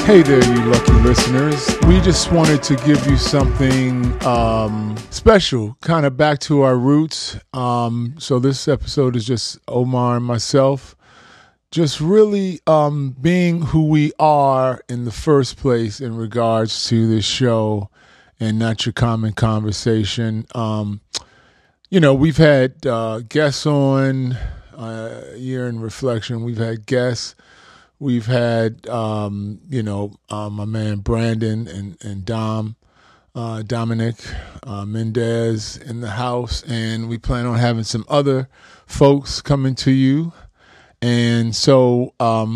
Hey there, you lucky listeners. We just wanted to give you something special, kind of back to our roots. So this episode is just Omar and myself, just really being who we are in the first place in regards to this show and Not Your Common Conversation. We've had guests on, Year in Reflection. We've had guests. We've had, my man Brandon and Dominic Mendez in the house, and we plan on having some other folks coming to you. And so,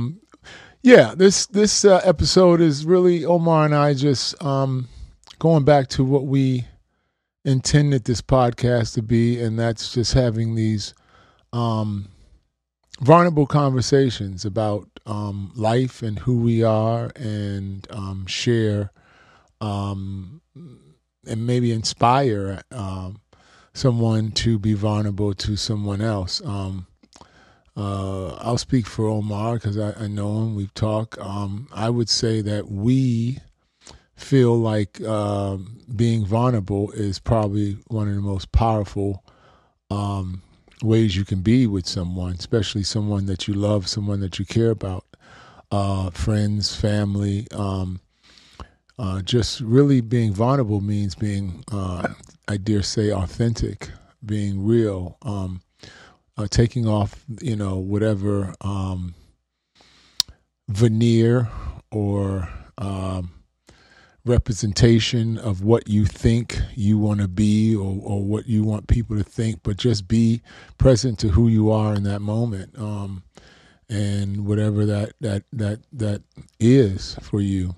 this episode is really Omar and I just going back to what we intended this podcast to be, and that's just having these vulnerable conversations about life and who we are, and share and maybe inspire someone to be vulnerable to someone else. I'll speak for Omar because I know him. We've talked. I would say that we feel like being vulnerable is probably one of the most powerful ways you can be with someone, especially someone that you love, someone that you care about, friends, family. Just really being vulnerable means being, I dare say, authentic, being real, taking off, whatever veneer or representation of what you think you want to be or what you want people to think, but just be present to who you are in that moment, and whatever that is for you.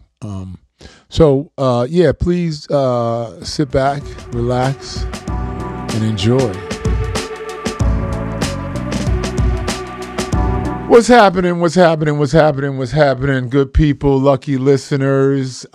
Please sit back, relax, and enjoy. What's happening, good people, lucky listeners?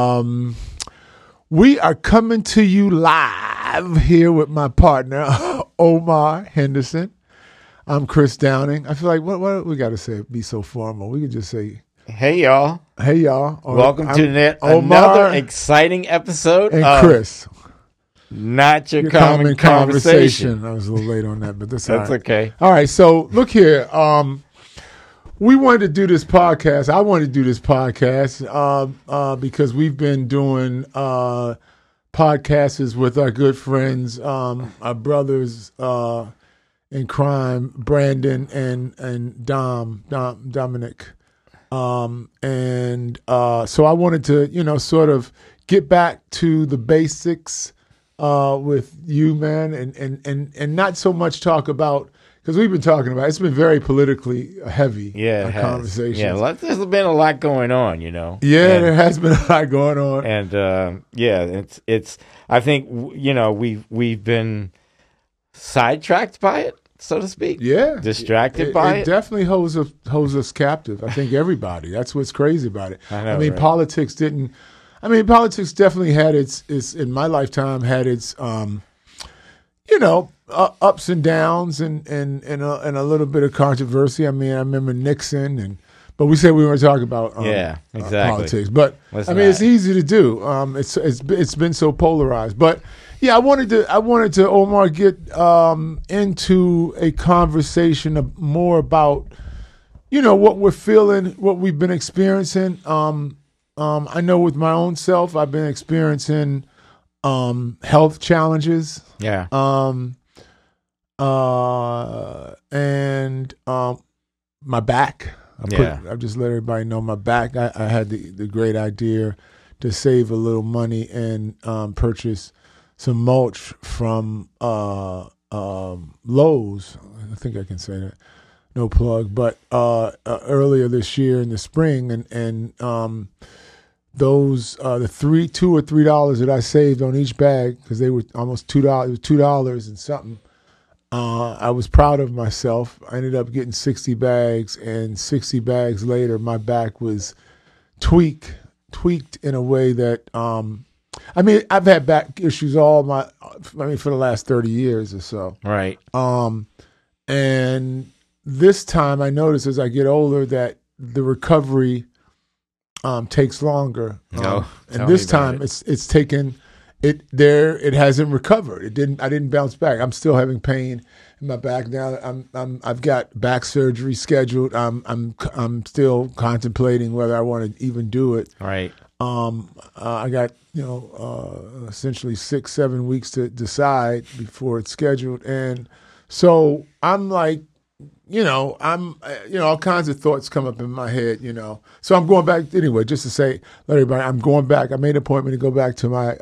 We are coming to you live here with my partner, Omar Henderson. I'm Chris Downing. I feel like, what we got to say? Be so formal. We could just say, hey, y'all. Hey, y'all. Welcome to another exciting episode and of Chris. Not Your Common Conversation. I was a little late on that, but that's okay. All right, so look here. We wanted to do this podcast. I wanted to do this podcast because we've been doing podcasts with our good friends, our brothers in crime, Brandon and Dominic. So I wanted to, sort of get back to the basics with you, man, and not so much talk about. Because we've been talking about, it's been very politically heavy. Yeah, it has. Conversations. Yeah, there's been a lot going on, Yeah, there has been a lot going on. And it's. I think we've been sidetracked by it, so to speak. Yeah, distracted by it. It definitely holds us captive. I think everybody. That's what's crazy about it. I know. Right? Politics definitely had its in my lifetime had its ups and downs and a little bit of controversy. I mean, I remember Nixon, but we said we weren't talking about politics. But it's easy to do. It's been so polarized. But yeah, I wanted to Omar get into a conversation more about what we're feeling, what we've been experiencing. I know with my own self, I've been experiencing health challenges. Yeah. My back. I've just let everybody know my back. I had the great idea to save a little money and purchase some mulch from Lowe's. I think I can say that. No plug. But earlier this year in the spring, and those the $2 or $3 that I saved on each bag, because they were almost $2. It was $2 and something. I was proud of myself. I ended up getting 60 bags, and 60 bags later, my back was tweaked in a way that I've had back issues for the last 30 years or so. Right. And this time I noticed as I get older that the recovery takes longer. No, and this time it's taken. It hasn't recovered. I didn't bounce back. I'm still having pain in my back now. I've got back surgery scheduled. I'm still contemplating whether I want to even do it. Right. I got essentially 6-7 weeks to decide before it's scheduled, and so I'm like, all kinds of thoughts come up in my head, So I'm going back anyway, just to let everybody, I'm going back. I made an appointment to go back to my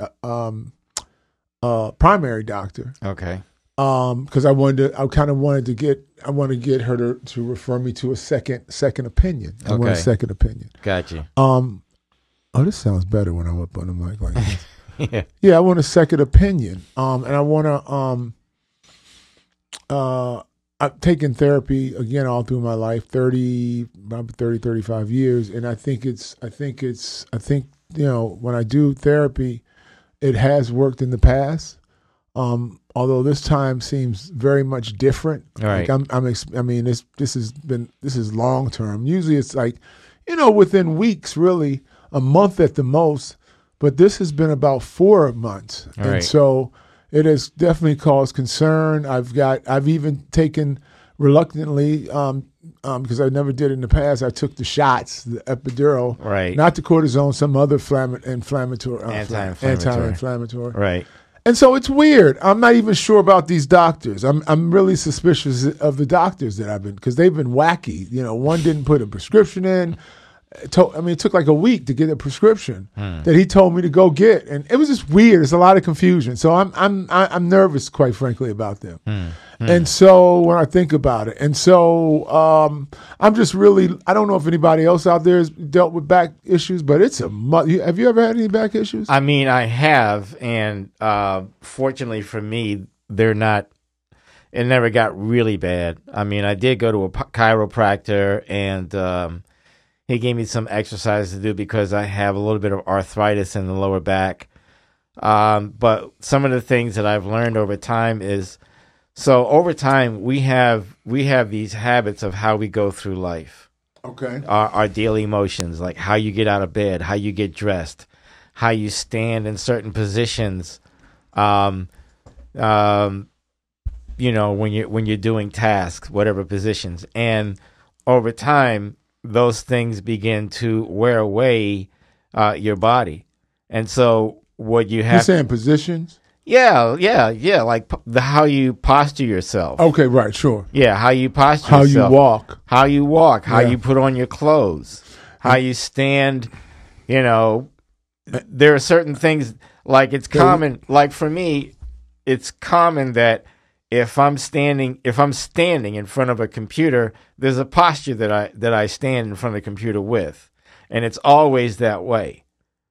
primary doctor. Okay. Because I want to get her to refer me to a second opinion. I want a second opinion. Gotcha. Oh, this sounds better when I'm up on the mic like this. Yeah. Yeah, I want a second opinion. And I want to. I've taken therapy again all through my life, 35 years, and I think when I do therapy, it has worked in the past. Although this time seems very much different. All right. This is long term. Usually it's like, within weeks, really a month at the most. But this has been about 4 months, All and right. so it has definitely caused concern. I've even taken reluctantly, because I never did in the past. I took the shots, the epidural, Right. not the cortisone, some other anti-inflammatory. Right. And so it's weird. I'm not even sure about these doctors. I'm really suspicious of the doctors that I've been, because they've been wacky. One didn't put a prescription in. It took like a week to get a prescription that he told me to go get, and it was just weird. There's a lot of confusion, so I'm nervous, quite frankly, about them. And so when I think about it, and so I'm just really, I don't know if anybody else out there has dealt with back issues, but have you ever had any back issues? I mean, I have, and fortunately for me, it never got really bad. I mean, I did go to a chiropractor, and he gave me some exercises to do because I have a little bit of arthritis in the lower back. But some of the things that I've learned over time is, so over time we have these habits of how we go through life. Okay. Our daily motions, like how you get out of bed, how you get dressed, how you stand in certain positions. When you're doing tasks, whatever positions, and over time, those things begin to wear away your body. And so what you have... You're saying positions? Yeah. Like how you posture yourself. Okay, right, sure. Yeah, how you posture how yourself. How you walk, how you put on your clothes, how you stand. There are certain things, like it's common, like for me, it's common that if I'm standing in front of a computer, there's a posture that I stand in front of the computer with, and it's always that way.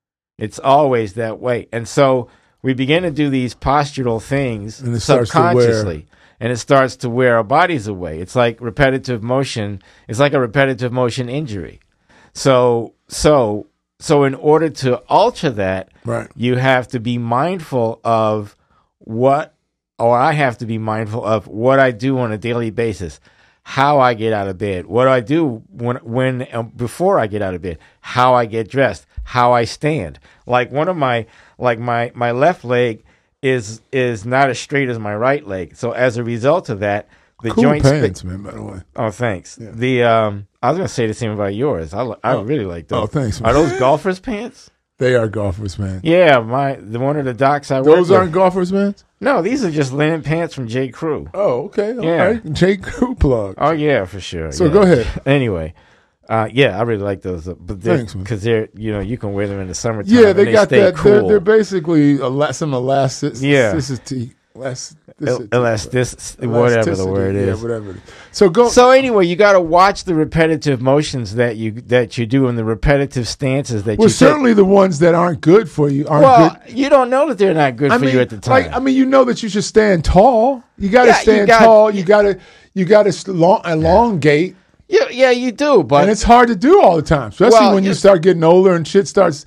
And so we begin to do these postural things subconsciously, and it starts to wear our bodies away. It's like repetitive motion. It's like a repetitive motion injury. So in order to alter that, right, you have to be mindful of I have to be mindful of what I do on a daily basis, how I get out of bed, what I do before I get out of bed, how I get dressed, how I stand. Like my left leg is not as straight as my right leg. So as a result of that, the cool joints. Pants, man, by the way. Oh, thanks. Yeah. I was gonna say the same about yours. I really like those. Oh, thanks, man. Are those golfers' pants? They are golfers, man. Yeah, one of the docs I work with. Those aren't golfers' pants? No, these are just linen pants from J. Crew. Oh, okay. All Yeah. right. J. Crew plug. Oh, yeah, for sure. So yeah. go ahead. Anyway, I really like those. But thanks, man. Because you can wear them in the summertime. Yeah, they got stay that. Cool. They're basically some elasticity. Elasticity, whatever the word is. Yeah, whatever. So go. So anyway, you got to watch the repetitive motions that you do and the repetitive stances that you take. Certainly the ones that aren't good for you aren't good. You don't know that they're not good for you at the time. You know that you should stand tall. You got to stand tall. You got to elongate. Yeah, you do, but and it's hard to do all the time, especially when you start getting older and shit starts.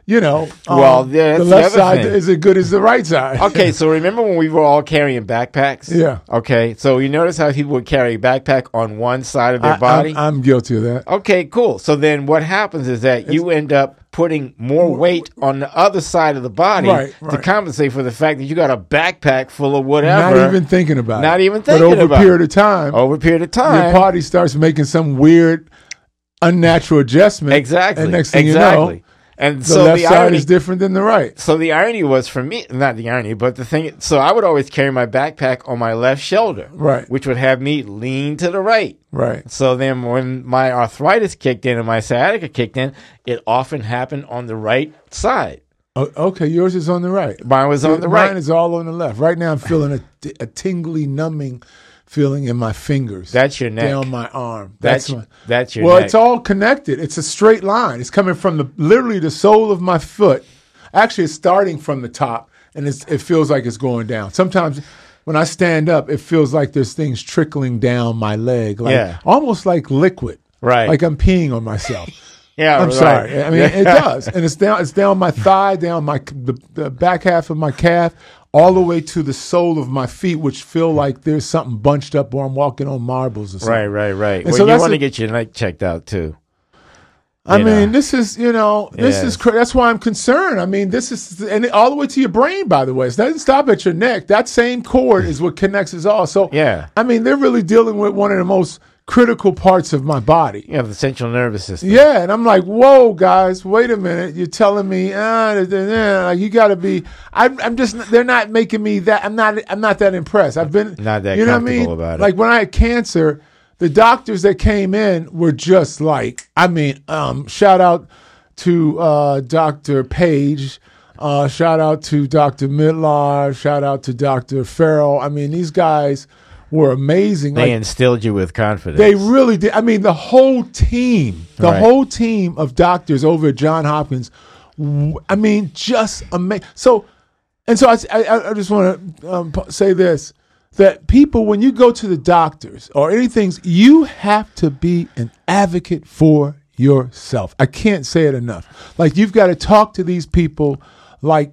you know, Well, yeah, the that's left the other side thing. is as good as the right side. Okay, so remember when we were all carrying backpacks? Yeah. Okay, so you notice how people would carry a backpack on one side of their body? I'm guilty of that. Okay, cool. So then what happens is that you end up putting more weight on the other side of the body Right. to compensate for the fact that you got a backpack full of whatever. Not even thinking about it. Not even But thinking over about a period it. of time, Over a period of your time. body starts making some weird, unnatural adjustment. Exactly. And next thing exactly. you know, And the so left the side irony is different than the right. So the irony was for me, not the irony, but the thing. So I would always carry my backpack on my left shoulder, Right. which would have me lean to the right. Right. So then when my arthritis kicked in and my sciatica kicked in, it often happened on the right side. Okay, yours is on the right. Mine was on the Mine right. is all on the left. Right now, I'm feeling a tingly, numbing feeling in my fingers. That's your neck. Down my arm. That's my, your well, neck. it's all connected. It's a straight line. It's coming from literally the sole of my foot. Actually, it's starting from the top, and it feels like it's going down. Sometimes when I stand up, it feels like there's things trickling down my leg, like almost like liquid, right? Like I'm peeing on myself. Yeah, I'm right. sorry. I mean, it does, and it's down my thigh, down the back half of my calf, all the way to the sole of my feet, which feel like there's something bunched up, or I'm walking on marbles or something. Right. And Well, so you want to get your neck checked out too. I mean, this is, that's why I'm concerned. I mean, this is, and all the way to your brain, by the way. It doesn't stop at your neck. That same cord is what connects us all. So, I mean, they're really dealing with one of the most critical parts of my body. You have the central nervous system. Yeah, and I'm like, whoa, guys, wait a minute. You're telling me, like you got to be. I'm just. They're not making me that. I'm not that impressed. I've been not that you know comfortable what I mean? about it. Like when I had cancer, the doctors that came in were just like. I mean, shout out to Dr. Page. Shout out to Dr. Midlar. Shout out to Dr. Farrell. I mean, these guys were amazing. They instilled you with confidence. They really did. I mean, the whole team of doctors over at Johns Hopkins, I mean, just amazing. So I just want to say this, that people, when you go to the doctors or anything, you have to be an advocate for yourself. I can't say it enough. Like, you've got to talk to these people like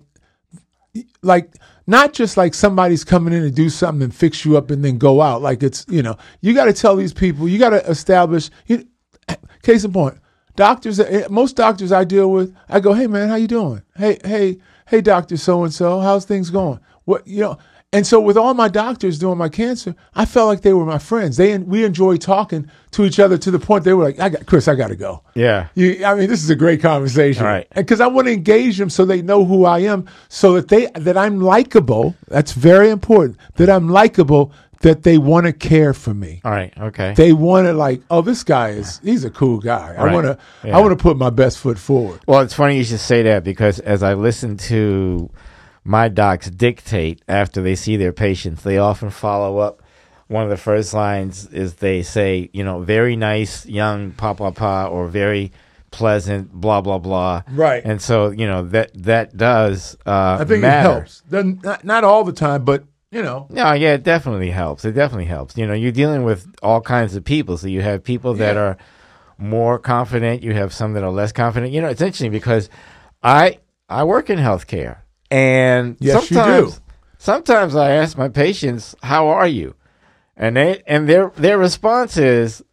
not just like somebody's coming in to do something and fix you up and then go out. Like it's, you got to tell these people, you got to establish, case in point, most doctors I deal with, I go, hey man, how you doing? Hey, Dr. So-and-so, how's things going? And so with all my doctors doing my cancer, I felt like they were my friends. We enjoyed talking to each other to the point they were like, Chris, I got to go. Yeah. I mean, this is a great conversation. Right. And because I want to engage them so they know who I am, so that I'm likable. That's very important, that I'm likable, that they want to care for me. All right. Okay. They want to this guy he's a cool guy. Right. I want to put my best foot forward. Well, it's funny you should say that, because as I listen to my docs dictate after they see their patients, they often follow up. One of the first lines is they say, very nice young papa, or very pleasant, blah, blah, blah. Right. And so, that does I think matter. it helps. Not all the time, but, No, yeah, it definitely helps. It definitely helps. You're dealing with all kinds of people. So you have people that are more confident. You have some that are less confident. It's interesting because I work in healthcare. And yes, you do. Sometimes I ask my patients, "How are you?" And their response is,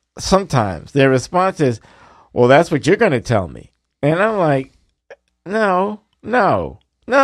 "Well, that's what you're going to tell me." And I'm like, "No, no,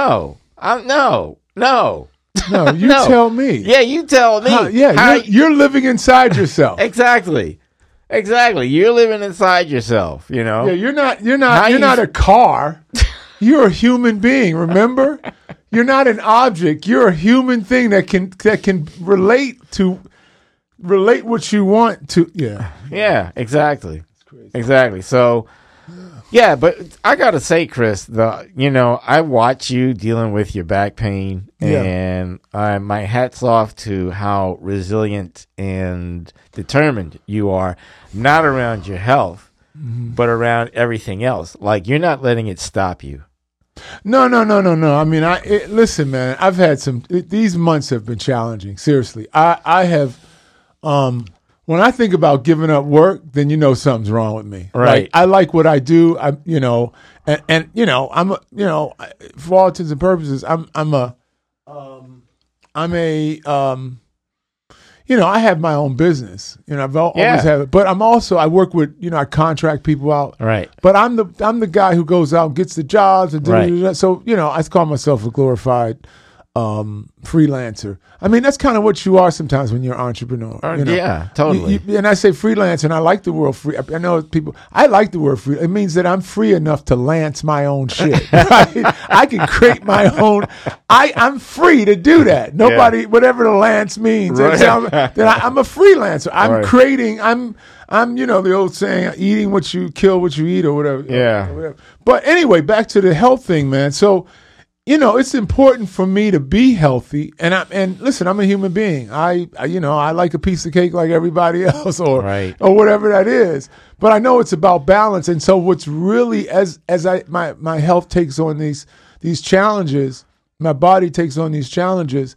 you tell me." Yeah, you tell me. You're living inside yourself. Exactly. You're living inside yourself. Yeah, you're not a car. You're a human being, remember? You're not an object. You're a human thing that can relate what you want to. Yeah. Yeah, exactly. Exactly. So, yeah, but I got to say, Chris, I watch you dealing with your back pain, and my hat's off to how resilient and determined you are, not around your health, but around everything else. Like, you're not letting it stop you. No. I mean, listen, man. I've had these months have been challenging. Seriously, I have when I think about giving up work, then you know something's wrong with me. Right. Like, I like what I do. I'm, you know, and you know, I'm, you know, for all intents and purposes, you know, I have my own business. You know, I've always had it. But I work with, you know, I contract people out. Right. But I'm the guy who goes out and gets the jobs and Right. so, you know, I call myself a glorified freelancer. I mean, that's kind of what you are sometimes when you're an entrepreneur. You know? Yeah, totally. And I say freelancer, and I like the word free. I know people. I like the word free. It means that I'm free enough to lance my own shit. Right? I can create my own. I'm free to do that. Nobody, whatever the lance means. Right. Then I'm a freelancer. I'm Right. creating. I'm. You know, the old saying, eating what you kill, what you eat, or whatever. Yeah. Or whatever. But anyway, back to the health thing, man. So, you know, it's important for me to be healthy, and listen, I'm a human being. I you know, I like a piece of cake like everybody else, or Right. or whatever that is. But I know it's about balance, and so what's really as my health takes on these challenges, my body takes on these challenges.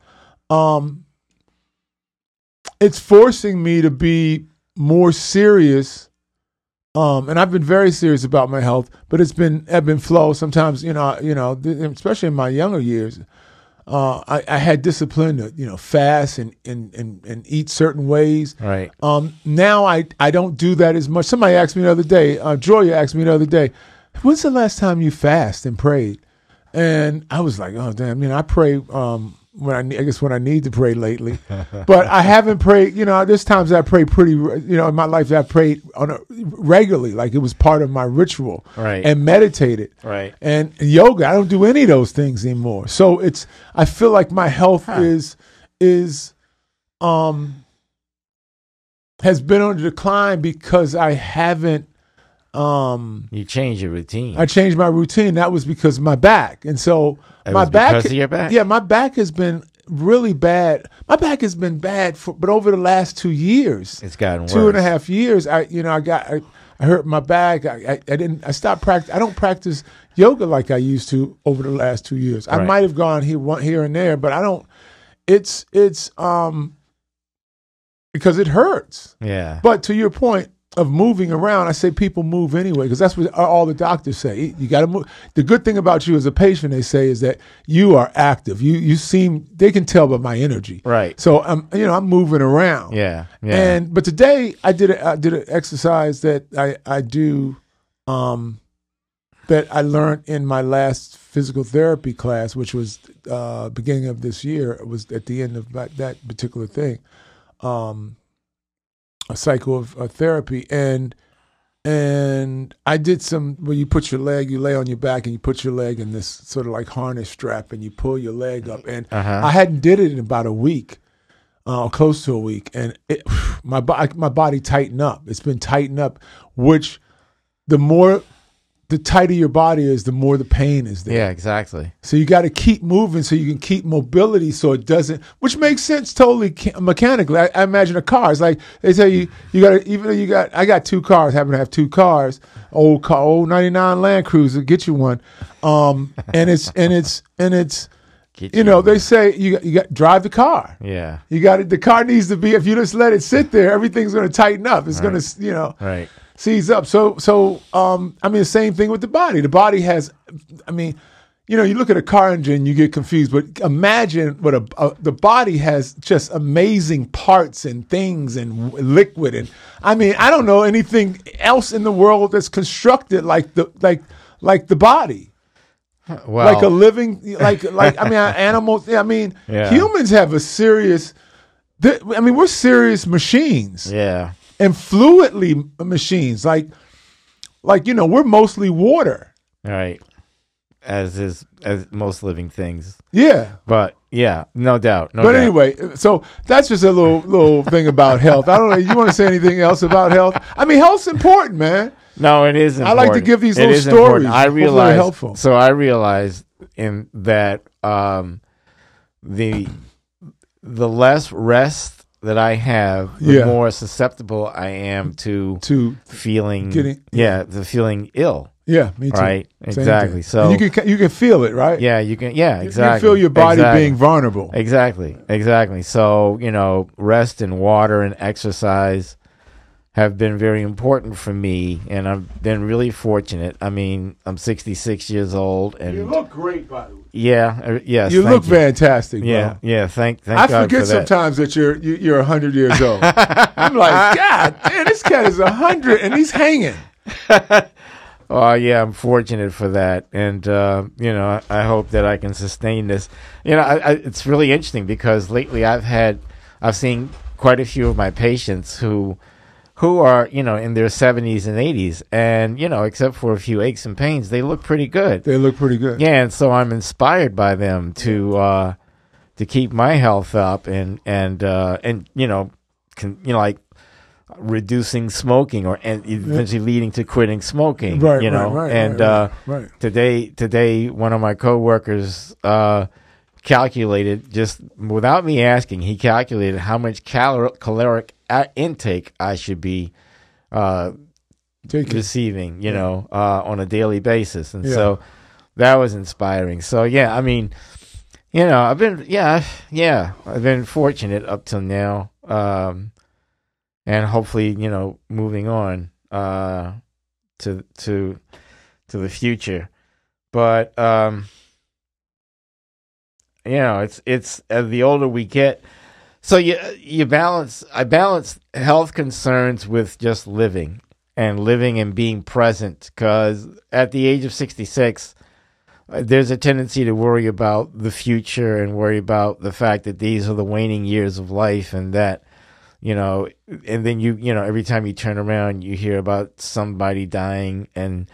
It's forcing me to be more serious. And I've been very serious about my health, but it's been ebb and flow. Sometimes, you know, especially in my younger years, I had discipline to, you know, fast and eat certain ways. Right. Now I don't do that as much. Somebody asked me the other day, Joya asked me the other day, when's the last time you fast and prayed? And I was like, oh damn, I mean, I pray when I need to pray lately, but I haven't prayed. You know, there's times I pray pretty. You know, in my life I prayed regularly, like it was part of my ritual, Right. and meditated, Right. and yoga. I don't do any of those things anymore. So I feel like my health has been on the decline because I haven't. You change your routine. I changed my routine. That was because of my back, and so It my was back. because of your back? Yeah, my back has been really bad. My back has been bad but over the last 2 years, It's gotten worse. 2.5 years. I hurt my back. I stopped practice. I don't practice yoga like I used to over the last 2 years. I Right. might have gone here and there, but I don't. It's because it hurts. Yeah. But to your point of moving around, I say people move anyway because that's what all the doctors say. You got to move. The good thing about you as a patient, they say, is that you are active. You seem. They can tell by my energy. Right. So I'm moving around. Yeah. Yeah. But today I did an exercise that I do, that I learned in my last physical therapy class, which was beginning of this year. It was at the end of that particular thing. A cycle of therapy, and I did some where you lay on your back and you put your leg in this sort of like harness strap and you pull your leg up, and I hadn't did it in about a week, close to a week, and my body tightened up. It's been tightened up, which the tighter your body is, the more the pain is there. Yeah, exactly. So you got to keep moving so you can keep mobility so it doesn't, which makes sense totally mechanically. I imagine a car. It's like they tell you, I got 2 cars, happen to have 2 cars, old 99 Land Cruiser, get you one. And it's you know, they say you got drive the car. Yeah. The car needs to be, if you just let it sit there, everything's going to tighten up. It's going to, you know. Right. Seize up. So I mean, the same thing with the body. The body has, I mean, you know, you look at a car engine, you get confused, but imagine what the body has, just amazing parts and things and liquid. And I mean, I don't know anything else in the world that's constructed like the body. Well, Like a living, like I mean, animals. I mean, Yeah. humans have a serious. I mean, we're serious machines. Yeah. And fluidly machines, like you know, we're mostly water. Right. As most living things. Yeah. But yeah, no doubt. But anyway, so that's just a little thing about health. I don't know. You want to say anything else about health? I mean, health's important, man. No, it is important. I like to give these It little is stories. important. I Hopefully they're realize. helpful. So I realized in that the less rest that I have, the Yeah. more susceptible I am to feeling Getting- the feeling ill. Yeah, me too. Right, Same exactly. thing. So And you can feel it, right? yeah, you can. Yeah, exactly. You feel your body Exactly. being vulnerable. Exactly. So, rest and water and exercise have been very important for me, and I've been really fortunate. I mean, I'm 66 years old, and You look great, by the way. yeah, yes, You thank look fantastic, bro. Yeah. Thank I God forget for that. sometimes that you're 100 years old. I'm like, God, damn, this cat is 100 and he's hanging. Oh yeah, I'm fortunate for that, and I hope that I can sustain this. It's really interesting because lately I've seen quite a few of my patients who are in their 70s and 80s, and except for a few aches and pains, they look pretty good. They look pretty good. Yeah, and so I'm inspired by them to keep my health up and like reducing smoking and eventually leading to quitting smoking. Right. Right. Today one of my coworkers calculated, just without me asking, he calculated how much caloric intake I should be receiving, on a daily basis. And so that was inspiring. So yeah, I mean, I've been fortunate up till now. And hopefully, moving on to the future. But it's as the older we get. So I balance health concerns with just living and being present, because at the age of 66, there's a tendency to worry about the future and worry about the fact that these are the waning years of life, and that and then every time you turn around, you hear about somebody dying, and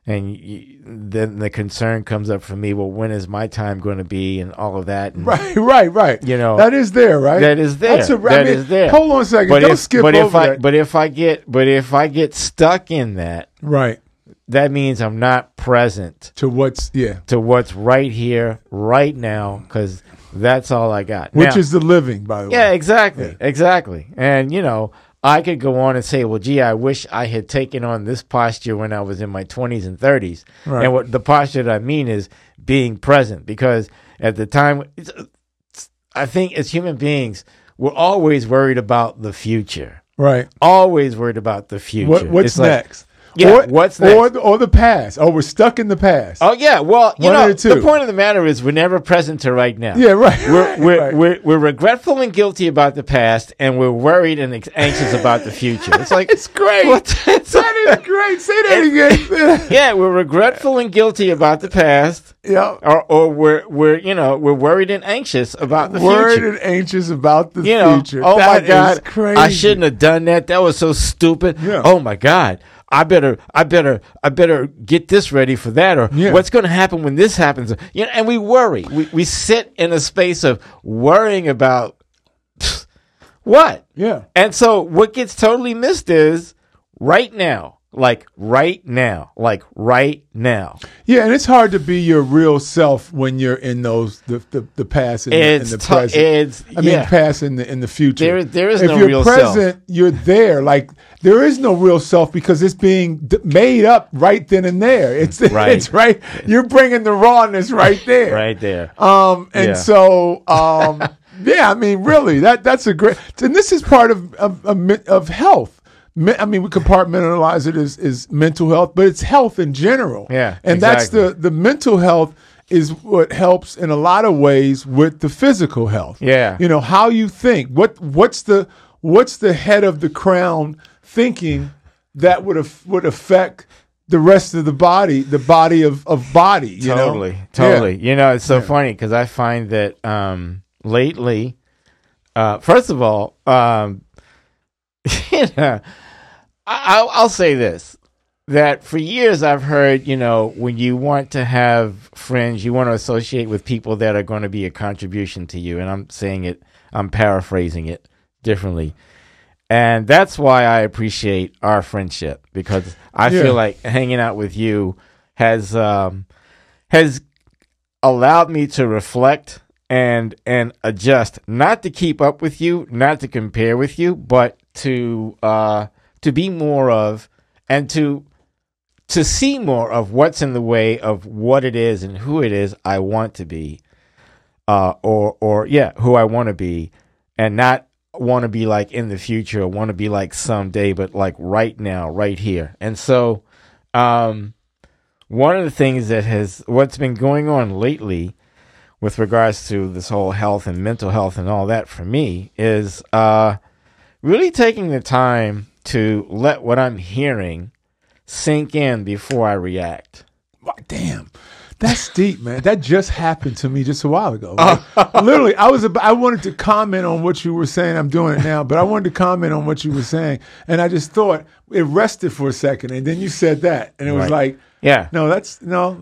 then the concern comes up for me. Well, when is my time going to be, and all of that? And, right. that is there, right? That is there. Is there. Hold on a second. Don't skip over that. But if I get stuck in that, right, that means I'm not present to what's right here, right now, because that's all I got. Which is the living, by the way. Yeah, exactly. And, I could go on and say, well, gee, I wish I had taken on this posture when I was in my 20s and 30s. Right. And what the posture that I mean is being present, because at the time, I think as human beings, we're always worried about the future. Right. Always worried about the future. What's next? Yeah, what's next? Or the past. Oh, we're stuck in the past. Oh, yeah. Well, the point of the matter is we're never present to right now. Yeah, right. We're regretful and guilty about the past, and we're worried and anxious about the future. It's like it's great. That is great. Say that again. Yeah, we're regretful and guilty about the past. Yeah. Or we're worried and anxious about the future. Worried and anxious about the future. Oh that my God, is crazy. I shouldn't have done that. That was so stupid. Yeah. Oh my God. I better get this ready for that, or what's going to happen when this happens. And we worry. We sit in a space of worrying about what? Yeah. And so what gets totally missed is right now. Like right now. Yeah, and it's hard to be your real self when you're in those the past and the present. Past and in the future. There is no real self. If you're present, you're there. Like there is no real self because it's being made up right then and there. It's right. It's right. You're bringing the rawness right there. Right there. So. Yeah, I mean, really, that's a great. And this is part of health. I mean, we compartmentalize it as mental health, but it's health in general. Yeah, and exactly. That's the mental health is what helps in a lot of ways with the physical health. Yeah, how you think. What's the head of the crown thinking that would affect the rest of the body of body. Totally. Yeah. It's so funny because I find that lately, first of all, I'll say this, that for years I've heard, when you want to have friends, you want to associate with people that are going to be a contribution to you. And I'm paraphrasing it differently. And that's why I appreciate our friendship, because I feel like hanging out with you has allowed me to reflect and adjust, not to keep up with you, not to compare with you, but to be more of, and to to see more of what's in the way of what it is and who it is I want to be, who I want to be, and not want to be like in the future or want to be like someday, but like right now, right here. And so, one of the things what's been going on lately with regards to this whole health and mental health and all that for me is really taking the time to let what I'm hearing sink in before I react. Damn. That's deep, man. That just happened to me just a while ago. Like, literally, I wanted to comment on what you were saying. I'm doing it now, but I wanted to comment on what you were saying, and I just thought it rested for a second, and then you said that, and it was like, yeah, no, that's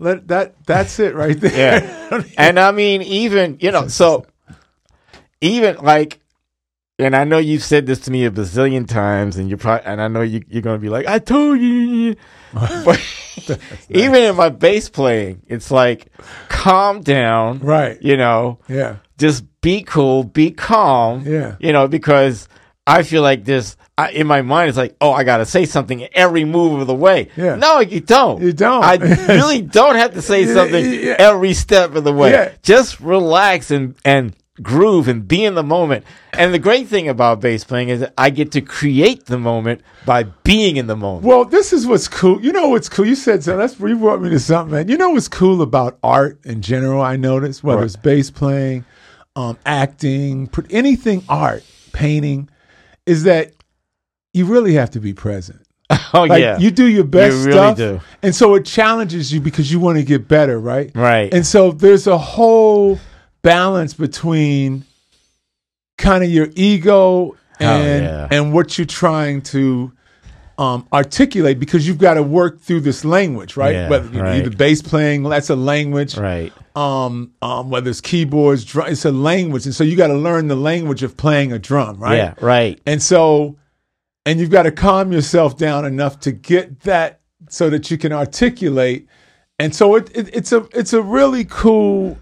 it right there. Yeah, and I mean, even so even like, and I know you've said this to me a bazillion times, and I know you're going to be like, I told you. But even in my bass playing, it's like, calm down. Right. Yeah. Just be cool, be calm. Yeah. Because I feel like in my mind, it's like, oh, I got to say something every move of the way. Yeah. No, you don't. You don't. I really don't have to say something every step of the way. Yeah. Just relax and groove and be in the moment. And the great thing about bass playing is that I get to create the moment by being in the moment. Well, this is what's cool. You know what's cool? You said something. You brought me to something, man. You know what's cool about art in general, I noticed, whether it's bass playing, acting, anything art, painting, is that you really have to be present. Oh, yeah. You do your best you really stuff. Do. And so it challenges you because you want to get better, right? Right. And so there's a whole balance between kind of your ego and what you're trying to articulate, because you've got to work through this language, right? Yeah, Whether either bass playing, that's a language, right? Whether it's keyboards, drum, it's a language, and so you got to learn the language of playing a drum, right? Yeah, right. And so, and you've got to calm yourself down enough to get that so that you can articulate, and so it's a really cool.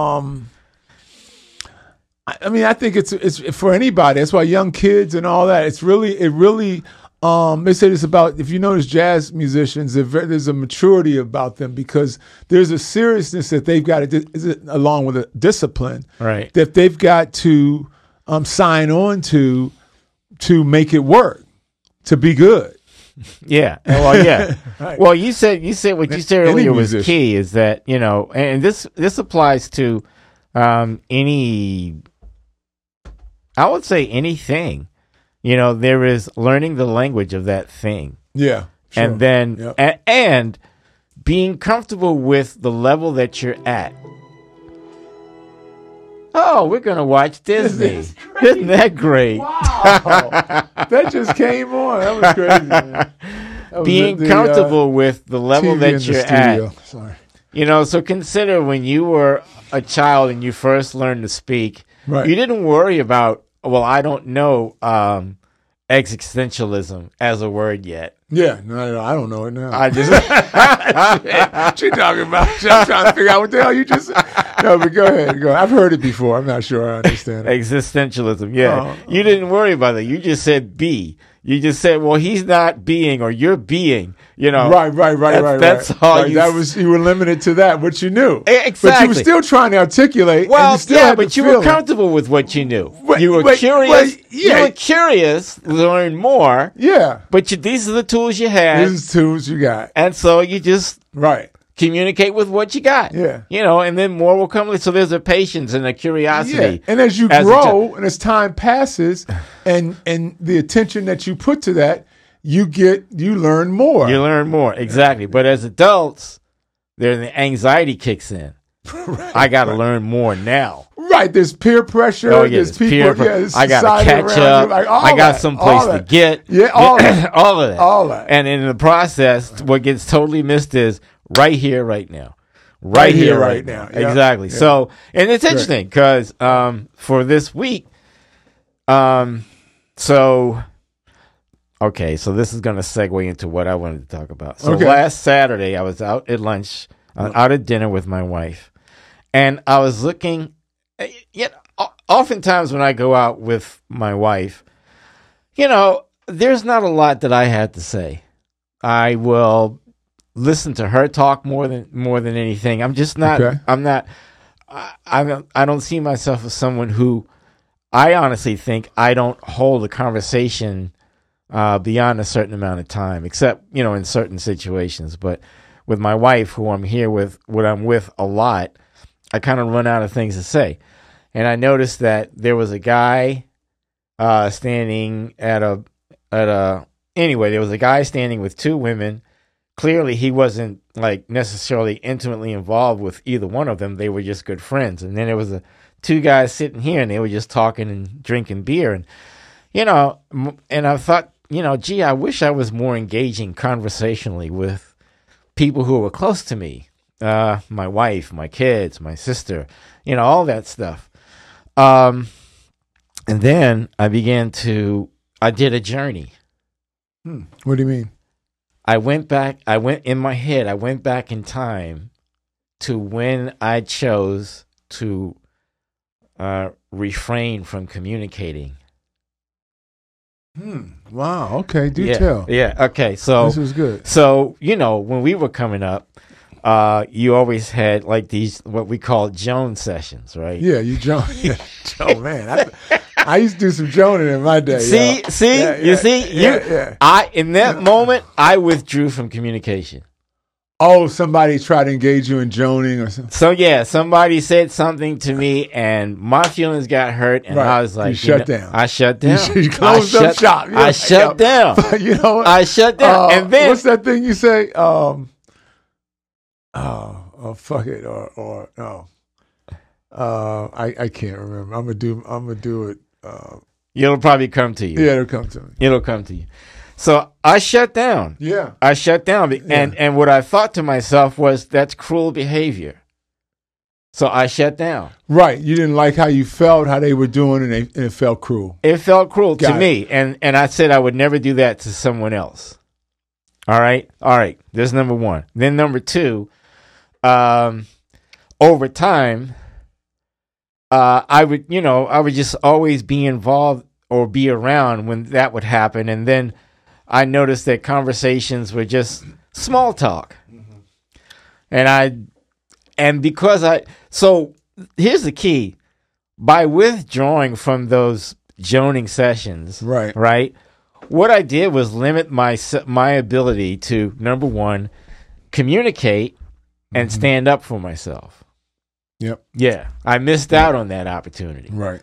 I mean, I think it's for anybody. That's why young kids and all that. It really. They say this about, if you notice jazz musicians, there's a maturity about them because there's a seriousness that they've got to, along with a discipline, right? That they've got to sign on to make it work, to be good. Yeah. Well, yeah. Right. Well, you said what you said earlier was key. Is that and this applies to any. I would say anything. There is learning the language of that thing. Yeah. Sure. And then, and being comfortable with the level that you're at. Oh, we're going to watch Disney. Isn't that great? Wow. That just came on. That was crazy, man. Being comfortable with the level TV that you're at. Sorry. So consider when you were a child and you first learned to speak, right. You didn't worry about, well, I don't know existentialism as a word yet. Yeah, no, I don't know it now. I just what you talking about? I'm trying to figure out what the hell you just. No, but go ahead. Go. I've heard it before. I'm not sure I understand it. Existentialism. Yeah, you didn't worry about it. You just said be. You just said, well, he's not being, or you're being. Right. That's all. Right. You were limited to that, what you knew. Exactly. But you were still trying to articulate. Well, but you were comfortable with what you knew. You were curious. You were curious to learn more. Yeah. But these are the tools you had. These are the tools you got. And so you just communicate with what you got. Yeah. And then more will come. So there's a patience and a curiosity. Yeah. And as you grow and as time passes and the attention that you put to that, you learn more. You learn more. Exactly. But as adults, the anxiety kicks in. I got to learn more now. Right. There's peer pressure. Oh, yeah, there's people. There's I got to catch up. I got someplace to get. Yeah, all that. All of that. All that. And in the process, what gets totally missed is right here, right now. Right here, right now. Yeah. Exactly. Yeah. So, and it's interesting because for this week, okay, so this is going to segue into what I wanted to talk about. So last Saturday, I was out at lunch, out at dinner with my wife, and I was looking. Oftentimes when I go out with my wife, there's not a lot that I had to say. I will listen to her talk more than anything. I'm just not. Okay. I'm not. I don't see myself as someone who. I honestly think I don't hold a conversation beyond a certain amount of time, except in certain situations. But with my wife, who I'm here with, what I'm with a lot, I kind of run out of things to say. And I noticed that there was a guy standing there was a guy standing with two women. Clearly, he wasn't like necessarily intimately involved with either one of them. They were just good friends. And then there was two guys sitting here, and they were just talking and drinking beer. And, and I thought, gee, I wish I was more engaging conversationally with people who were close to me. My wife, my kids, my sister, all that stuff. And then I did a journey. What do you mean? I went back in time to when I chose to refrain from communicating. Wow. Okay. Do tell. Yeah. Okay. So this was good. So, when we were coming up, you always had like these, what we call Joan sessions, right? Yeah. You Joan. Yeah. Joan, man. I used to do some Joaning in my day. See, in that moment, I withdrew from communication. Oh, somebody tried to engage you in Joaning or something. So somebody said something to me, and my feelings got hurt, and I was like, you shut down. I shut down. You closed up shop. I shut down. You know what? I shut down. And then what's that thing you say? Fuck it, or no. I can't remember. I'm gonna do it. It'll probably come to you. Yeah, it'll come to me. It'll come to you. So I shut down. Yeah. I shut down. And what I thought to myself was, that's cruel behavior. So I shut down. Right. You didn't like how you felt, how they were doing, and it felt cruel. It felt cruel to me. And I said I would never do that to someone else. All right. There's number one. Then number two, over time, I would just always be involved or be around when that would happen. And then I noticed that conversations were just small talk. Mm-hmm. So here's the key. By withdrawing from those Joaning sessions, right, what I did was limit my ability to, number one, communicate and stand up for myself. Yep. Yeah, I missed out on that opportunity. Right.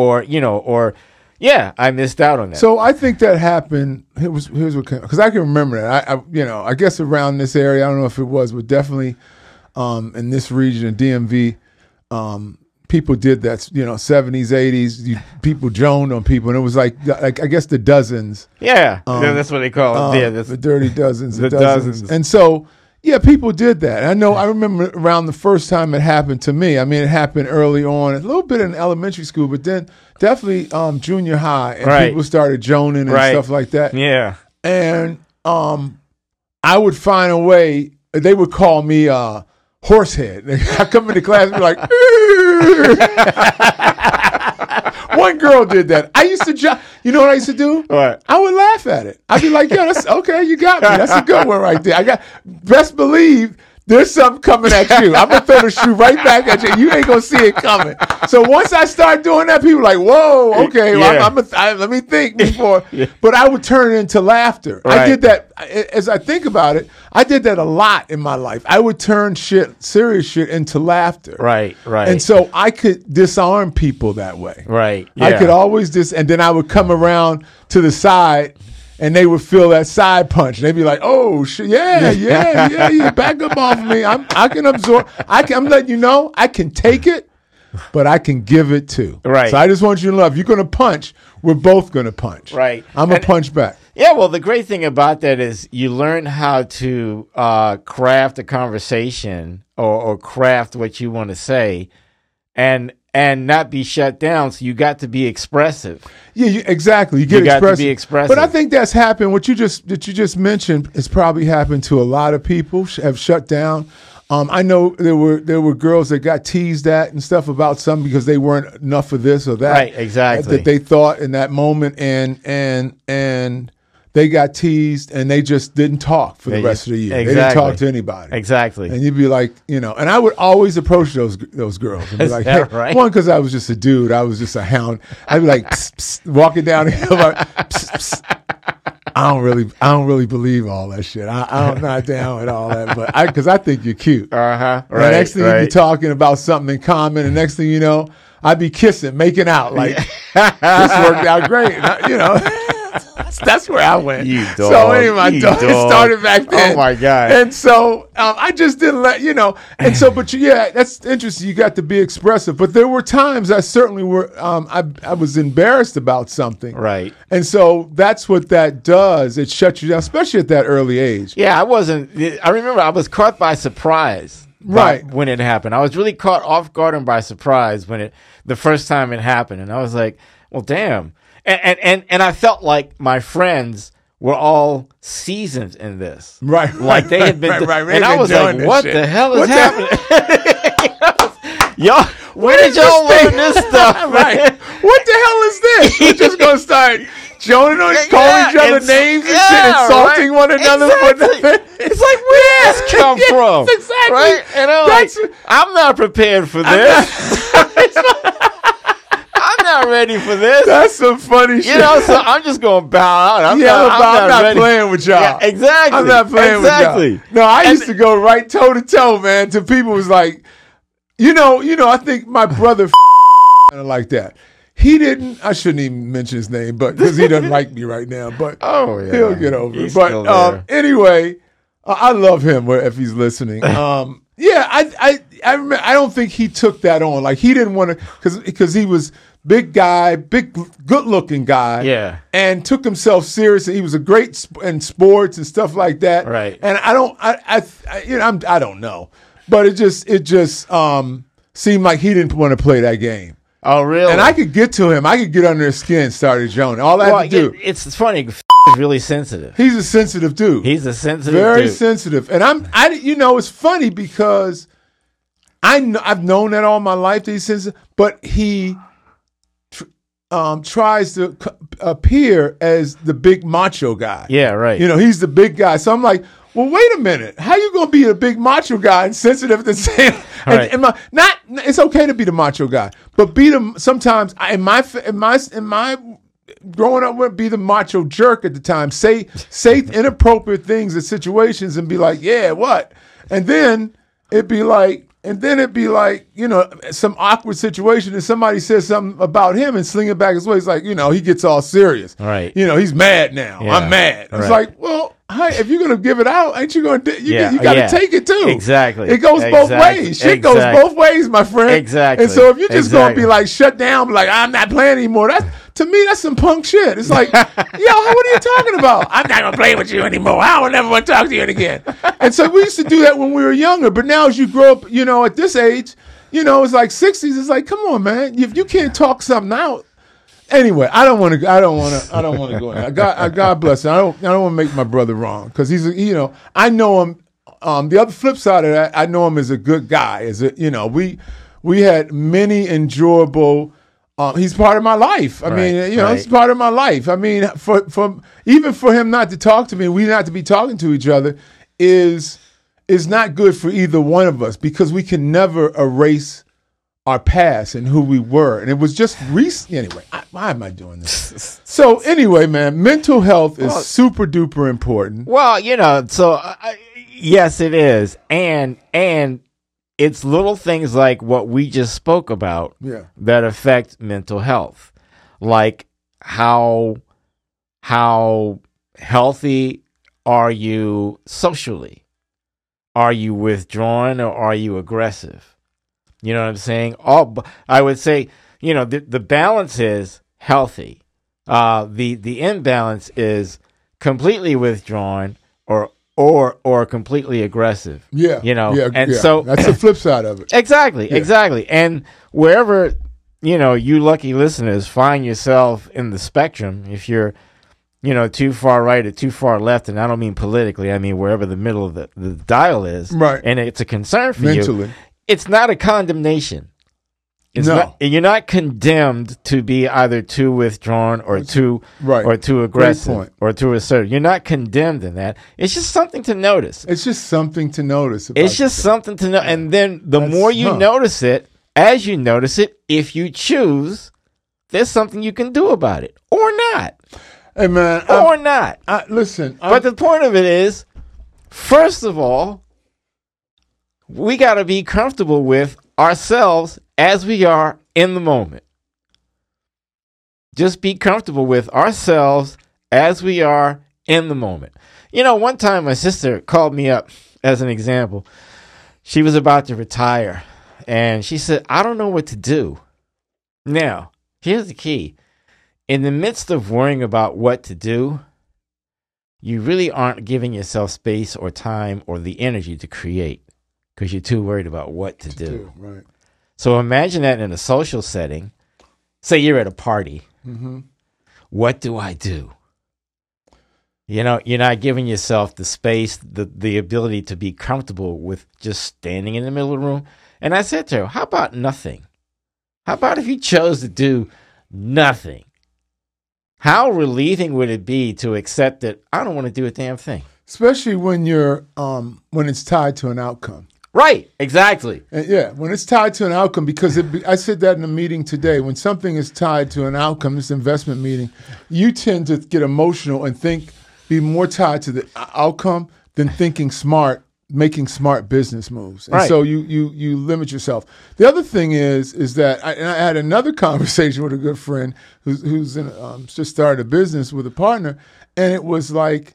I missed out on that. So I think that happened. Here's what, because I can remember that. I guess around this area, I don't know if it was, but definitely in this region, DMV, people did that. 70s, 80s. People Joaned on people, and it was like I guess the dozens. Yeah, that's what they call it. The dirty dozens. The dozens. And so. Yeah, people did that. I remember around the first time it happened to me. I mean, it happened early on, a little bit in elementary school, but then definitely junior high, and people started joning and stuff like that. Yeah. And I would find a way. They would call me Horsehead. I come into class and be like, one girl did that. I used to, you know what I used to do? What? I would laugh at it. I'd be like, yo, that's okay, you got me. That's a good one right there. Best believe there's something coming at you. I'm going to throw the shoe right back at you. You ain't going to see it coming. So once I start doing that, people are like, whoa, okay, well, let me think before. But I would turn it into laughter. Right. I did that, as I think about it, I did that a lot in my life. I would turn serious shit into laughter. Right. And so I could disarm people that way. Right. Yeah. I could always and then I would come around to the side, and they would feel that side punch. They'd be like, "Oh shit, yeah, back up off of me. I can absorb. I'm letting you know I can take it, but I can give it too. Right. So I just want you to know, if you're gonna punch, we're both gonna punch. Right. I'm gonna punch back. Yeah. Well, the great thing about that is you learn how to craft a conversation or craft what you want to say, and not be shut down. So you got to be expressive. Yeah, exactly. You get got expressive. to be expressive. But I think that's happened. What you just mentioned has probably happened to a lot of people. Have shut down. I know there were girls that got teased at and stuff about something because they weren't enough for this or that. Right. Exactly. That they thought in that moment, and they got teased and they just didn't talk for the rest of the year. Exactly. They didn't talk to anybody. Exactly. And you'd be like, and I would always approach those girls and be like, hey, right? one, because I was just a dude. I was just a hound. I'd be like, psst, psst, walking down the hill, like, psst, psst. I don't really believe all that shit. I'm not down with all that, but because I think you're cute. Right. The next thing you'd be talking about something in common. The next thing you know, I'd be kissing, making out. Like, this worked out great. That's where I went. You dog. So anyway, it started back then. Oh my God. And so I just didn't and so, but that's interesting. You got to be expressive, but there were times I certainly were, I was embarrassed about something. Right. And so that's what that does. It shuts you down, especially at that early age. Yeah, I remember I was caught by surprise. Right. When it happened. I was really caught off guard and by surprise the first time it happened. And I was like, well, damn. And I felt like my friends were all seasoned in this. Right. Like they had been. Right. And I was like, what shit. the hell is happening? Y'all, where did y'all learn this stuff? Right. What the hell is this? We're just going to start joning on, calling each other names and shit, insulting one another. Exactly. It's like, where did this come from? Exactly. Right? And I'm not prepared for this. I'm not ready for this. That's some funny shit. So I'm just going to bow out. I'm not playing with y'all. Yeah, exactly. I'm not playing with y'all. No, I used to go right toe to toe, man, to people who was like, I think my brother like that. He didn't, I shouldn't even mention his name, but because he doesn't like me right now, but he'll get over it. But anyway, I love him if he's listening. I remember, I don't think he took that on. Like he didn't want to, because he was big guy, big, good looking guy. Yeah. And took himself seriously. He was a great in sports and stuff like that. Right. And I don't know, but it just seemed like he didn't want to play that game. Oh, really? And I could get to him. I could get under his skin, started joning. All I had to do. It's funny. Is really sensitive. He's a sensitive dude. Very sensitive. And it's funny because I've known that all my life that he's sensitive, but he tries to appear as the big macho guy. Yeah, right. He's the big guy. So I'm like, well, wait a minute. How you gonna be a big macho guy and sensitive at the same? Right. It's okay to be the macho guy, but be the sometimes in my growing up would be the macho jerk at the time. Say inappropriate things in situations and be like, yeah, what? And then it'd be like, some awkward situation and somebody says something about him and sling it back his way. It's like, he gets all serious. Right. He's mad now. Yeah. I'm mad. It's like, well, if you're going to give it out, ain't you going to, you got to take it too. Exactly. It goes both ways. Shit goes both ways, my friend. Exactly. And so if you're just going to be like, shut down, like, I'm not playing anymore, to me, that's some punk shit. It's like, yo, what are you talking about? I'm not going to play with you anymore. I will never want to talk to you again. And so we used to do that when we were younger. But now as you grow up, at this age, it's like 60s. It's like, come on, man. If you can't talk something out. Anyway, I don't want to go in. God bless him. I don't want to make my brother wrong because he's, I know him. The other flip side of that, I know him as a good guy. We had many enjoyable. He's part of my life. I mean, he's part of my life. I mean, even for him not to talk to me, we not to be talking to each other, is not good for either one of us because we can never erase our past and who we were. And it was just recent. Anyway, why am I doing this? So anyway, man, mental health is super duper important. Well, yes, it is. And it's little things like what we just spoke about that affect mental health. Like how healthy are you socially? Are you withdrawn or are you aggressive? You know what I'm saying? I would say, the balance is healthy. The imbalance is completely withdrawn or completely aggressive. Yeah. So that's the flip side of it. Exactly. And wherever, you lucky listeners find yourself in the spectrum, if you're, too far right or too far left, and I don't mean politically, I mean wherever the middle of the dial is. Right. And it's a concern for mentally. you. It's not a condemnation. You're not condemned to be either too withdrawn or too aggressive or too assertive. You're not condemned in that. It's just something to notice. It's just something to notice. Something to know. And then the more you notice it, as you notice it, if you choose, there's something you can do about it or not. Hey, man. Or not. Listen. But the point of it is, first of all, we got to be comfortable with ourselves as we are in the moment. Just be comfortable with ourselves as we are in the moment. You know, one time my sister called me up as an example. She was about to retire, and she said, I don't know what to do. Now, here's the key. In the midst of worrying about what to do, you really aren't giving yourself space or time or the energy to create because you're too worried about what to do. Right. So imagine that in a social setting. Say you're at a party. Mm-hmm. What do I do? You know, you're not giving yourself the space, the ability to be comfortable with just standing in the middle of the room. And I said to her, how about nothing? How about if you chose to do nothing? How relieving would it be to accept that I don't want to do a damn thing? Especially when you're when it's tied to an outcome. Right, exactly. And when it's tied to an outcome, because I said that in a meeting today. When something is tied to an outcome, this investment meeting, you tend to get emotional and be more tied to the outcome than thinking smart, making smart business moves. And right. So you limit yourself. The other thing is that I had another conversation with a good friend who's just started a business with a partner, and it was like,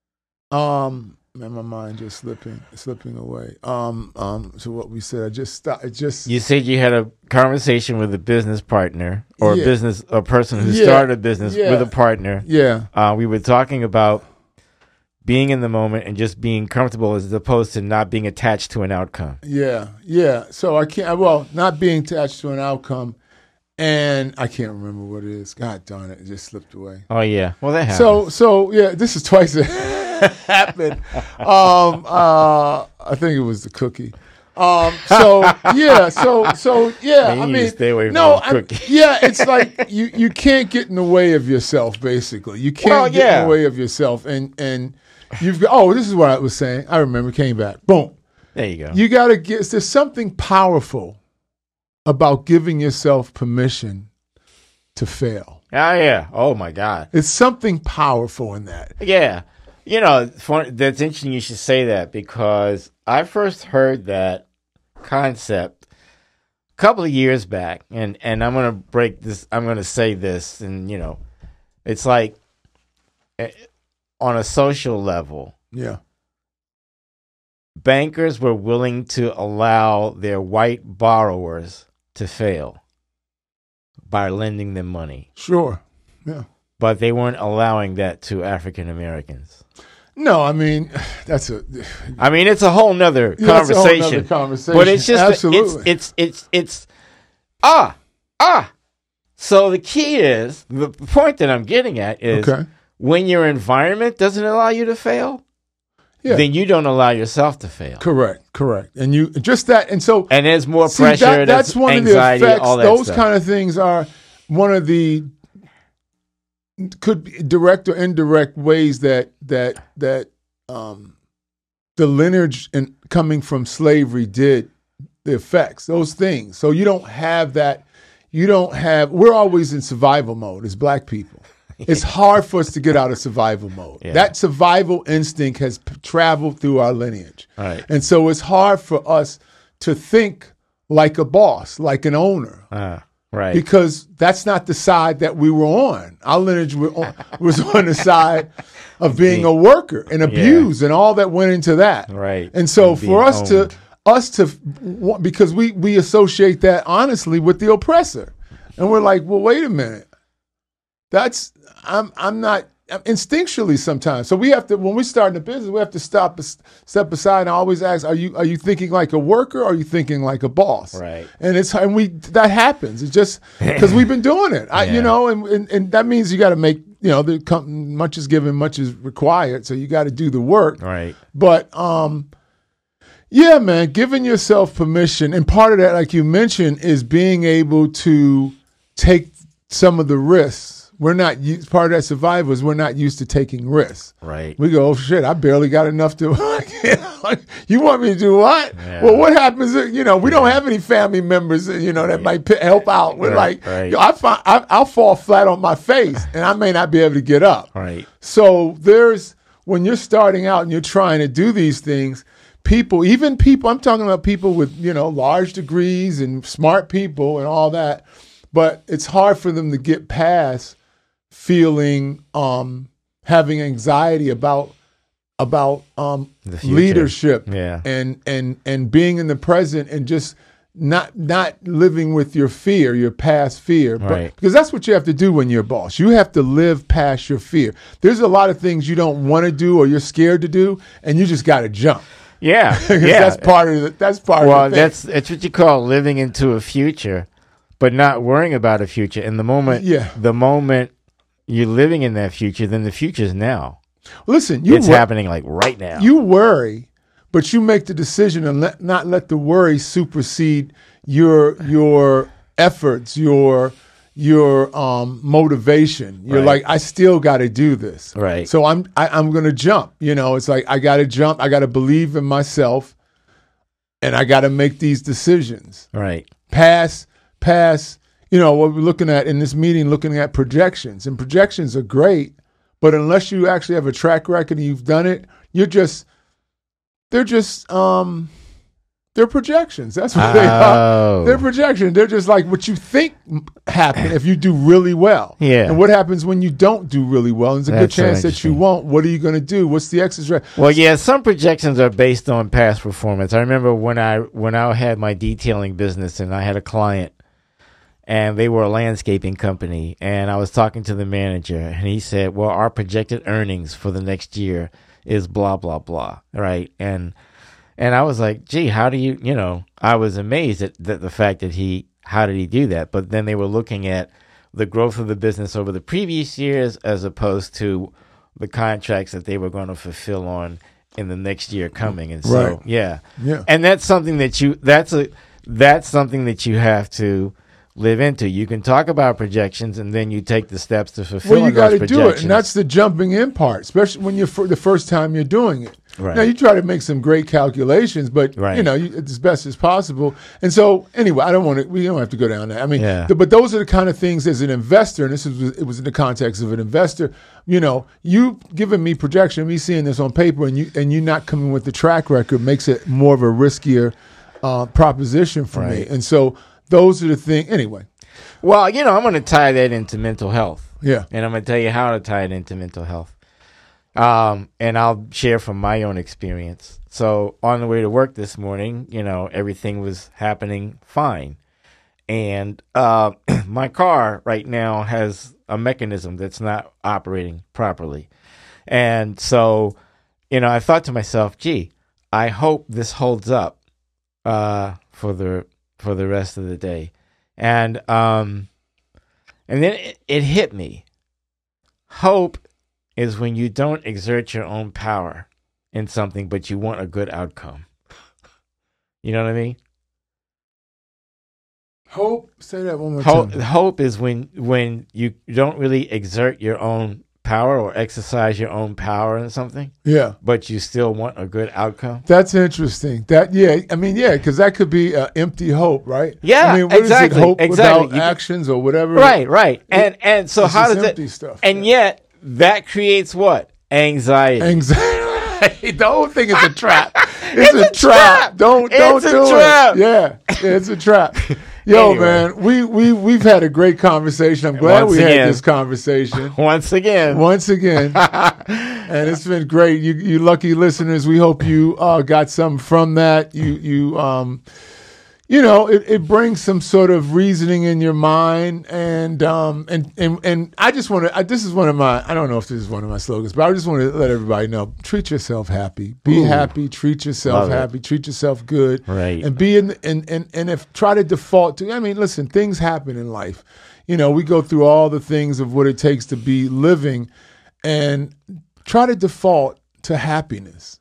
man, my mind just slipping away. So what we said, You said you had a conversation with a business partner or a person who started a business with a partner. Yeah. We were talking about being in the moment and just being comfortable as opposed to not being attached to an outcome. Yeah. So not being attached to an outcome, and I can't remember what it is. God darn it just slipped away. Oh yeah. Well, that happens. So yeah, this is twice it happened. I think it was the cookie. So yeah. Man, I mean, stay away from the cookie. It's like you can't get in the way of yourself. Basically, you can't get in the way of yourself, and you've got. This is what I was saying. I remember. Came back. Boom. There you go. You got to get. There's something powerful about giving yourself permission to fail. Oh yeah. Oh my God. It's something powerful in that. Yeah. You know, that's interesting you should say that because I first heard that concept a couple of years back, and I'm going to break this, I'm going to say this, and, you know, it's like on a social level. Yeah. Bankers were willing to allow their white borrowers to fail by lending them money. Sure. Yeah. But they weren't allowing that to African Americans. No, I mean, it's a whole nother conversation. But it's just, absolutely. It's So the key is, the point that I'm getting at is when your environment doesn't allow you to fail, then you don't allow yourself to fail. Correct. And you just that, and so and there's more pressure. That's one anxiety, of the effects. All that those stuff. kind of things are one of the could be direct or indirect ways that the lineage and coming from slavery did the effects. Those things. So you don't have that. We're always in survival mode as Black people. It's hard for us to get out of survival mode. Yeah. That survival instinct has traveled through our lineage. Right. And so it's hard for us to think like a boss, like an owner. Right. Because that's not the side that we were on. Our lineage was on the side of being a worker and abused and all that went into that. Right. And so for us to because we associate that honestly with the oppressor. And we're like, well, wait a minute. I'm not instinctually sometimes. So we have to, when we start in the business, we have to step aside and always ask, are you thinking like a worker or are you thinking like a boss? Right. And that happens. It's just because we've been doing it. And that means you got to make, much is given, much is required. So you got to do the work. Right. But, Yeah, man, giving yourself permission. And part of that, like you mentioned, is being able to take some of the risks. We're not part of that survival is we're not used to taking risks. Right. We go, oh shit, I barely got enough to. You want me to do what? Yeah. Well, what happens? We don't have any family members, that might help out. We're Right, like, right. I'll fall flat on my face, and I may not be able to get up. Right. So when you're starting out and you're trying to do these things, people, I'm talking about people with, large degrees and smart people and all that, but it's hard for them to get past feeling, having anxiety about leadership Yeah. and being in the present and just not living with your fear, your past fear. Right. Because that's what you have to do when you're a boss. You have to live past your fear. There's a lot of things you don't want to do or you're scared to do, and you just got to jump. Yeah. Yeah. That's part of the Well, thing. it's what you call living into a future, but not worrying about a future. And the moment you're living in that future, then the future's now. Listen, It's happening like right now. You worry, but you make the decision and not let the worry supersede your efforts, your motivation. You're Right. like, I still got to do this. Right. So I'm going to jump. It's like I got to jump. I got to believe in myself, and I got to make these decisions. Right. Pass. What we're looking at in this meeting, looking at projections, and projections are great, but unless you actually have a track record and you've done it, they're projections. That's what they are. They're projections. They're just like what you think happen if you do really well. Yeah. And what happens when you don't do really well? And there's a good chance that you won't. What are you going to do? What's the exit strategy? Well, yeah, some projections are based on past performance. I remember when I had my detailing business and I had a client, and they were a landscaping company, and I was talking to the manager, and he said, well, our projected earnings for the next year is blah, blah, blah, right? And I was like, gee, how do you, I was amazed at the fact that how did he do that? But then they were looking at the growth of the business over the previous years as opposed to the contracts that they were going to fulfill on in the next year coming. And so, Right. yeah. Yeah. And that's something that's something that you have to live into. You can talk about projections, and then you take the steps to fulfill Well, you those got to do it, projections. and that's the jumping in part, especially when you're the first time you're doing it. Right. Now you try to make some great calculations, but Right. it's as best as possible. And so, anyway, we don't have to go down that. I mean, Yeah. but those are the kind of things as an investor, and it was in the context of an investor. You giving me projection, me seeing this on paper, and you not coming with the track record makes it more of a riskier proposition for me. Right. And so, those are the things. Anyway. Well, I'm going to tie that into mental health. Yeah. And I'm going to tell you how to tie it into mental health. And I'll share from my own experience. So on the way to work this morning, everything was happening fine. And my car right now has a mechanism that's not operating properly. And so, I thought to myself, gee, I hope this holds up for the rest of the day. And then it hit me. Hope is when you don't exert your own power in something, but you want a good outcome. You know what I mean? Hope. Say that one more time. Hope is when you don't really exert your own power or exercise your own power in something. Yeah. But you still want a good outcome. That's interesting. Because that could be empty hope, right? Yeah, I mean, what exactly. is it? Hope Exactly. without actions or whatever. Right. And so It's how just does empty it? stuff. And yet that creates what? Anxiety. Anxiety. The whole thing is a trap. It's a trap. Don't It's a do trap. it. Yeah, it's a trap. Yo, Anyway. man, we've had a great conversation. I'm glad Once we again. had this conversation. Once again. And it's been great. You lucky listeners. We hope you got something from that. It brings some sort of reasoning in your mind, and I just want to. This is one of my. I don't know if this is one of my slogans, but I just want to let everybody know: treat yourself happy, be happy, treat yourself Love it. happy, treat yourself good, Right. and be and if try to default to. I mean, listen, things happen in life. We go through all the things of what it takes to be living, and try to default to happiness.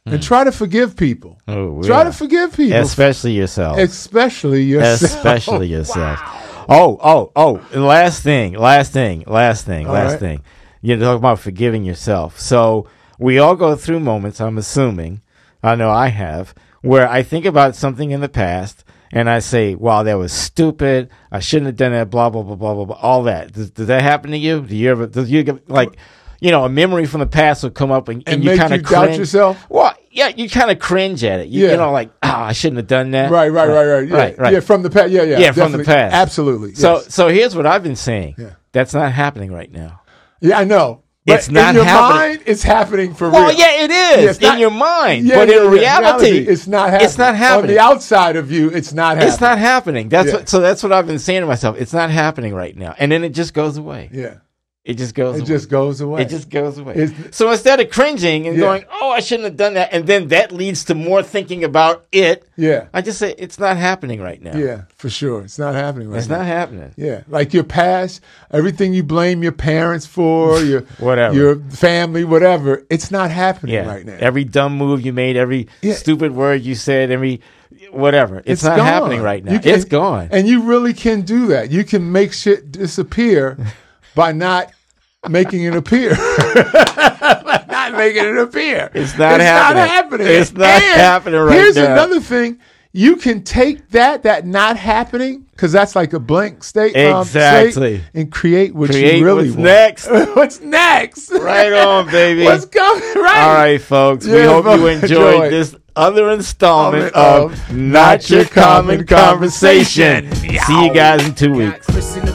and try to forgive people. Oh, Try to forgive people. Especially yourself. Especially yourself. Especially yourself. Wow. Oh. Last thing. right. Thing. You're talking about forgiving yourself. So we all go through moments, I'm assuming, I know I have, where I think about something in the past and I say, wow, that was stupid. I shouldn't have done that, blah, blah, blah, blah, blah, blah, all that. Does that happen to you? Does you get, like, a memory from the past will come up and you kind of doubt yourself? Well, yeah, you kind of cringe at it. You know, like, I shouldn't have done that. Right. Yeah. Yeah, from the past. Yeah, definitely. From the past. Absolutely. Yes. So here's what I've been saying. Yeah. That's not happening right now. Yeah, I know. But it's not in your happening. mind, it's happening for real. Well, yeah, it is in your mind, but in reality, it's not happening. It's not happening. On the outside of you, it's not happening. It's not happening. That's what I've been saying to myself. It's not happening right now, and then it just goes away. Yeah. It just goes away. It just goes away. It just goes away. So instead of cringing and going, oh, I shouldn't have done that, and then that leads to more thinking about it, I just say, it's not happening right now. Yeah, for sure. It's not happening right now. It's not happening. Yeah. Like your past, everything you blame your parents for, your whatever, your family, whatever, it's not happening right now. Every dumb move you made, every stupid word you said, every whatever. It's not happening right now. It's gone. And you really can do that. You can make shit disappear by not making it appear. Not making it appear. It's not happening. It's not happening right now. Here's another thing. You can take that not happening, because that's like a blank state. Exactly. And create what you really want. Next. What's next? Right on, baby. What's coming? Right. All right, folks. We hope you enjoyed this other installment of Not Your Common Conversation. See you guys in 2 weeks.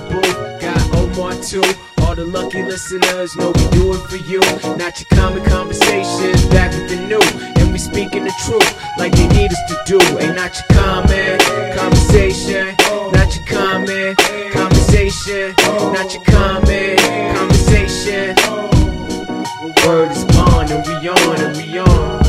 All the lucky listeners know we do it for you. Not your common conversations, back with the new. And we speaking the truth like they need us to do. Ain't not your common conversation. Not your common conversation. Not your common conversation. Word is on and we on and we on.